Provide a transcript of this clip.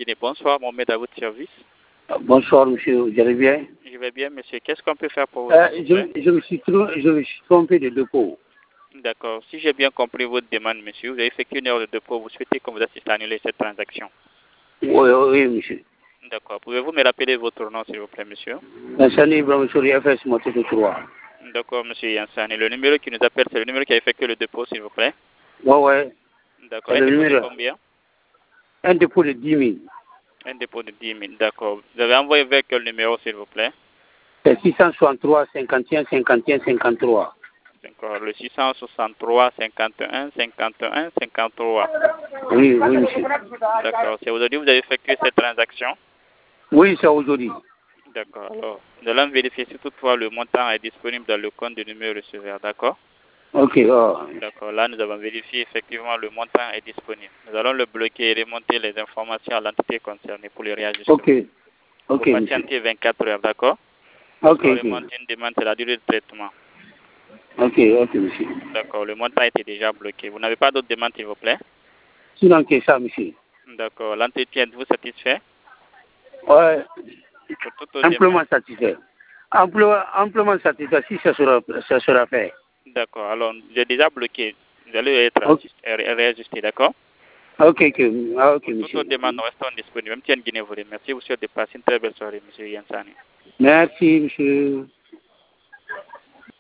Guinée. Bonsoir, Mohamed, à votre service. Bonsoir, monsieur, vous allez bien? Je vais bien, monsieur. Qu'est-ce qu'on peut faire pour vous? Je me suis trompé de dépôt. D'accord. Si j'ai bien compris votre demande, monsieur, vous avez effectué une erreur de dépôt. Vous souhaitez qu'on vous assiste à annuler cette transaction? Oui, monsieur. D'accord. Pouvez-vous me rappeler votre nom, s'il vous plaît, monsieur? Yansani Ibrahim Souri, FS Moto 3. D'accord, monsieur Yansani. Le numéro qui nous appelle, c'est le numéro qui a effectué le dépôt, s'il vous plaît? Ouais. D'accord. Un dépôt de combien? Un dépôt de 10 000. Un dépôt de 10 000, d'accord. Vous avez envoyé vers quel numéro, s'il vous plaît? C'est 663 51 51 53. D'accord. Le 663 51 51 53. Oui, monsieur. D'accord. C'est aujourd'hui que vous avez effectué cette transaction? Oui, c'est aujourd'hui. D'accord. Alors, nous allons vérifier si toutefois le montant est disponible dans le compte du numéro receveur. D'accord? Ok. D'accord. Là, nous avons vérifié effectivement le montant est disponible. Nous allons le bloquer et remonter les informations à l'entité concernée pour le réajustement. Ok, vous patientez 24 heures, d'accord? Ok. On remonte une demande, c'est la durée de traitement. Ok, monsieur. D'accord. Le montant a été déjà bloqué. Vous n'avez pas d'autres demandes, s'il vous plaît? Sinon, que ça, monsieur. D'accord. L'entretien, êtes-vous satisfait? Ouais. Amplement satisfait. Amplement satisfait si ça sera fait. D'accord. Alors, j'ai déjà bloqué. Vous allez être réajusté, d'accord? Ok, monsieur. Toutes nos demandes restent disponibles. Même si Guinée vous remercie. Vous souhaite de passer une très belle soirée, monsieur Yansani. Merci, monsieur.